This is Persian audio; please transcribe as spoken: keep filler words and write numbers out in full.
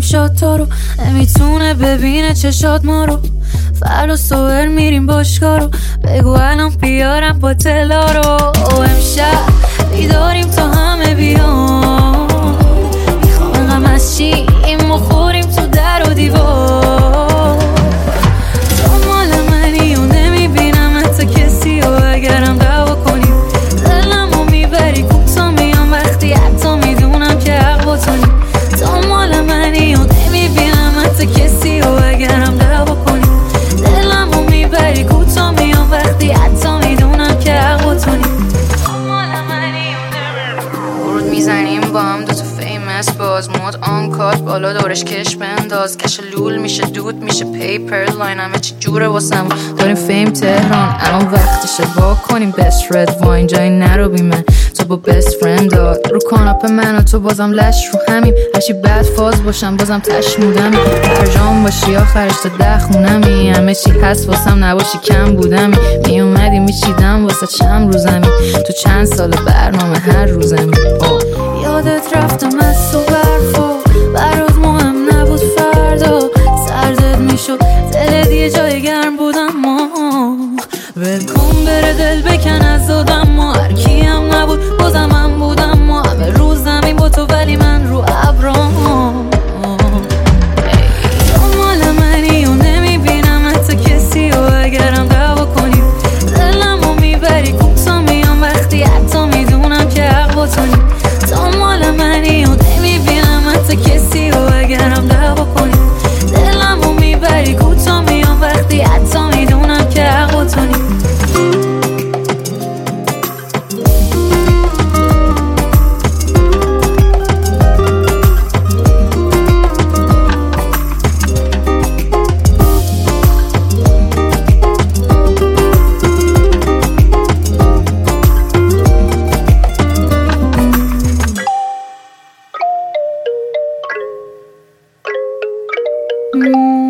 شاد تا رو نمیتونه ببینه چشات ما رو. فردا صبح میریم باشگاه رو بگو الان بیارم با تلا رو. امشب بیداریم تا همه بیان میخوام انقم از چی این مخوریم تو در و دیوار. تو مال منی و نمیبینم حتی کسی و اگرم دعوا کنیم دلم رو میبری کوتا میام وقتی حتی میدونم که حق با تو نیم. تو مال منی و نمیبینم حتی کسی و اگرم دعوا کنیم دلم رو میبری کوتا میام وقتی حتی میدونم که حق با تو نیم. ورود میزنیم با هم دوتا فیمس باز مود آن کات بالا دورش کش بنداز کش لول میشه دود میشه پیپر لاین همه چی جوره واسم داریم فیم تهران الان وقتشه با کنیم بست رد واین جایی نرو بی من تو با بست فرند داد رو کاناپ من و تو بازم لش رو همیم هرچی بد فاز باشم بازم تشمودم برجام باشی آخرش تا ده خونمی همه چی هست واسم نباشی کم بودمی می اومدی میچیدم واسه چند روزمی تو چند سال برنامه هر روزمی یادت رفتم از تو برفا برات مهم نبود فردا سردت میشد دلت یه جای گرم بودم ما ولکن بره دل بکن از دادم ما هر کی هم نبود بازم من بودم ما همه روز زمین با تو ولی من رو ابرام. تو مال منی و نمیبینم حتی کسی و اگرم دعوا کنیم دلم رو میبری کوتا میام وقتی حتی میدونم که حق با تو نیم. تو مال منی و نمیبینم حتی کسی و اگرم دعوا کنیم دلم رو میبری کوتا میام وقتی حتی میدونم که حق با تو نیم. Mm.